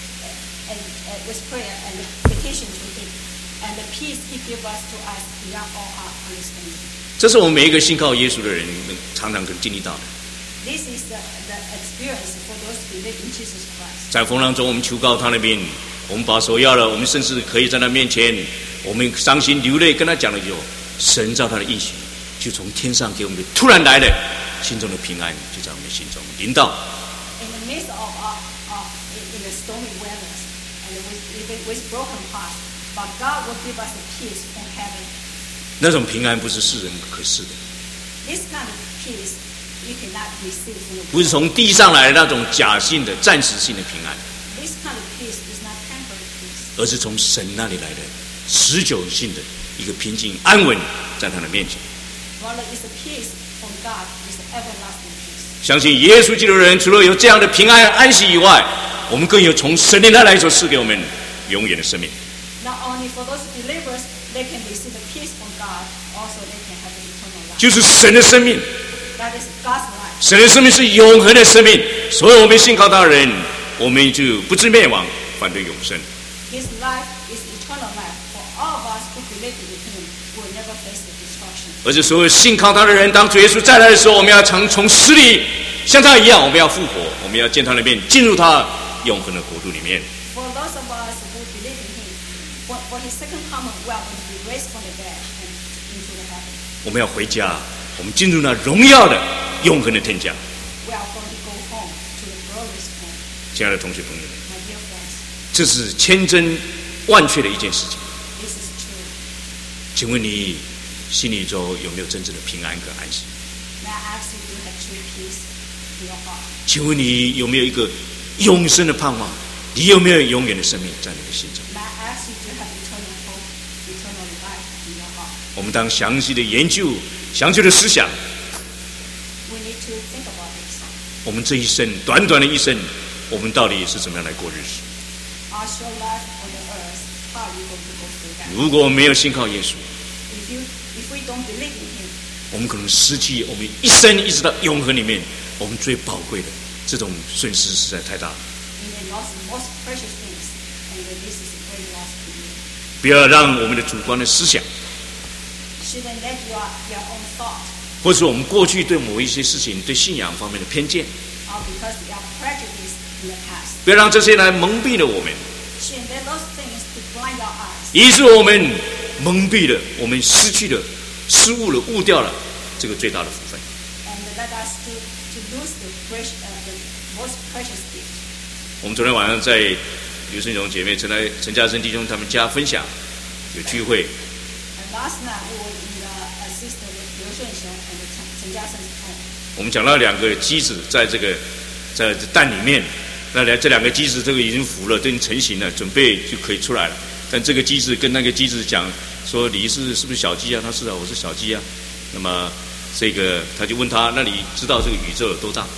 and, and with prayer and petition to Him, and the peace He gives us to us beyond all our understanding. 这是我们每一个信靠耶稣的人常常可经历到的。 This is the, the experience for those who believe in Jesus Christ. 在风浪中，我们求告他那边，我们把所要的，我们甚至可以在他面前，我们伤心流泪，跟他讲了以后，神照他的应许，就从天上给我们突然来的心中的平安，就在我们心中临到。 In the midst of uh, uh, in, in the stormy weathers and with, with, with broken hearts, but God will give us a peace from heaven. 那种平安不是世人可赐的， This kind of peace you cannot receive from the 不是从地上来的那种假性的、暂时性的平安， This kind of peace is not temporary peace. 而是从神那里来的持久性的一个平静安稳，在他的面前。 Rather, it's a peace from God, it's an everlasting peace. 相信耶稣基督的人，除了有这样的平安安息以外，我们更有从神的那来所赐给我们永远的生命。 Not only for those believers, they can receive the peace from God, also they can have the eternal life. 就是神的生命， That is God's life. 神的生命是永恒的生命，所有我们信靠他的人，我们就不知灭亡，反对永生。 His life is eternal life. For all of us who believe in Him will never face the destruction. 而且所有信靠他的人，当主耶稣再来的时候，我们要常从死里像他一样，我们要复活，我们要见他的面，进入他永恒的国度里面。 For those of us who believe in Him, for, for His second coming, we are going to be raised from the dead and into the heaven. 我们要回家，我们进入那荣耀的永恒的天家。 We are going to go home to the glorious home. 亲爱的同学朋友们， My dear friends, 这是千真万确的一件事情。 this is true. 请问你心里中有没有真正的平安跟安息？ May I ask you to have true peace in your heart? 请问你有没有一个永生的盼望？你有没有永远的生命在你的心中？ May I ask you to have eternal hope, eternal life in your heart? 我们当详细的研究、详细的思想， We need to think about this. 我们这一生短短的一生，我们到底是怎么样来过日子？ Our short life on the earth, how are you going to go through that? 如果没有信靠耶稣， If you, if we don't believe in Him, 我们可能失去我们一生一直到永恒里面我们最宝贵的这种损失实在太大了。 we may lost the most precious things, and this is a great loss to you. 不要让我们的主观的思想， Shouldn't let your, your own thought, 或是我们过去对某一些事情、对信仰方面的偏见， or because you are prejudiced in the past, 不要让这些来蒙蔽了我们， shouldn't let those things to blind your eyes, 以致我们蒙蔽了，我们失去了、失误了、误掉了这个最大的福分。 and let us to, to lose the, precious, uh, the most precious gift. 我们昨天晚上在刘胜荣姐妹、陈来、陈家生弟兄他们家分享，有聚会， And last night we were in the uh, sister Liu Shunxiong and Chen Jiasen's home. 我们讲到两个机子在这个在这蛋里面， 那两这两个机子，这个已经服了，都已经成型了，准备就可以出来了。但这个机子跟那个机子讲说：“你是是不是小鸡啊？”他是啊，我是小鸡啊。那么这个他就问他：“那你知道这个宇宙有多大？”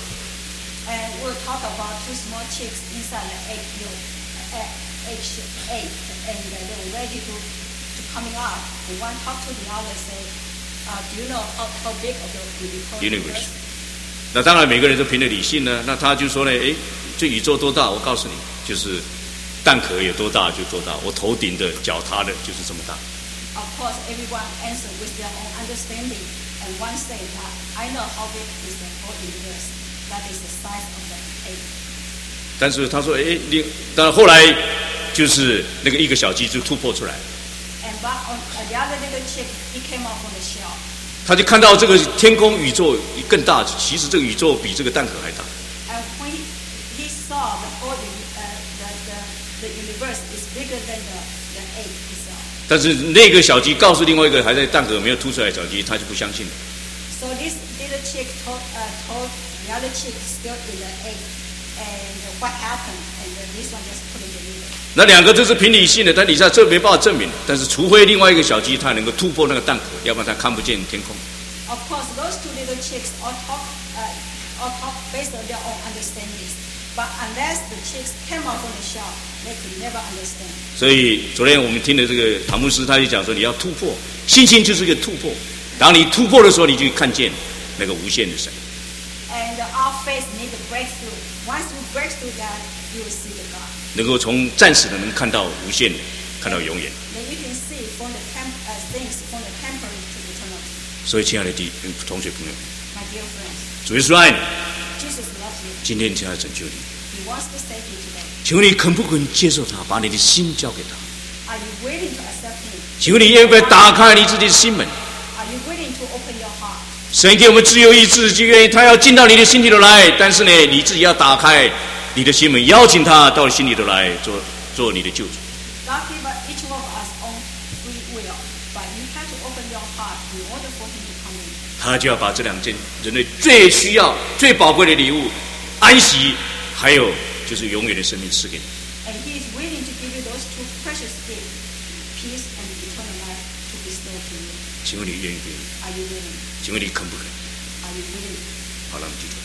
And we'll talk about two small chicks inside the egg yolk, uh, egg egg, and uh, they were ready to, to coming out. And one talked to the other, say, uh, "Do you know how, how big of the universe?" 那当然，每个人都凭着理性呢。那他就说呢：“哎，这宇宙多大？我告诉你，就是蛋壳有多大就多大。我头顶的、脚踏的，就是这么大。” Of course, everyone answered with their own understanding, and one said that I know how big is the whole universe. That is the size of the egg. 但是他说：“哎，另但后来就是那个一个小鸡就突破出来。” And but on uh, the other little chick, he came out from the shell. 他就看到这个天空宇宙更大，其实这个宇宙比这个蛋壳还大。 And when he, he saw the whole uh, the, the the universe is bigger than the the egg itself. 但是那个小鸡告诉另外一个还在蛋壳没有凸出来的小鸡，他就不相信了。 So this little chick told uh, told the other chick still in the egg, and what happened? And this one just put in the middle. 那两个都是凭理性的，但你在这没办法证明。但是除非另外一个小鸡它能够突破那个蛋壳，要不然它看不见天空。 Of course, those two little chicks all talk, uh, all talk based on their own understandings. But unless the chicks came out from the shell, they could never understand. 所以昨天我们听的这个塔木斯他就讲说，你要突破，信心就是一个突破。当你突破的时候，你就看见那个无限的神。 And our faith needs a breakthrough. Once you break through that, you will see the God. 能够从暂时的能看到无限的，看到永远。 Then you can see from the temp, uh, things from the temporary to eternity. 所以，亲爱的弟同学朋友， My dear friends, 主耶稣爱你， Jesus loves you. 今天他要拯救你， He wants to save you today. 请问你肯不肯接受他，把你的心交给他？ Are you willing to accept Him? 请问你愿不愿意打开你自己的心门？ Are you willing to open your heart? 神给我们自由意志，就愿意他要进到你的心里头来。但是呢，你自己要打开你的心门，邀请他到心里头来做做你的救主。 God gave each one of us own free will, but you have to open your heart in order for Him to come in. 他就要把这两件人类最需要、最宝贵的礼物——安息，还有就是永远的生命赐给你。 And He is willing to give you those two precious gifts, peace and eternal life, to bestow to you. 请问你愿意不愿意？ Are you willing? 请问你肯不肯？ Are you willing? 好了，我们记住。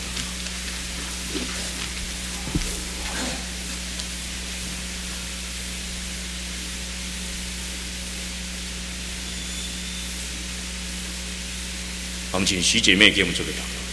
我们请徐姐妹给我们做个祷告。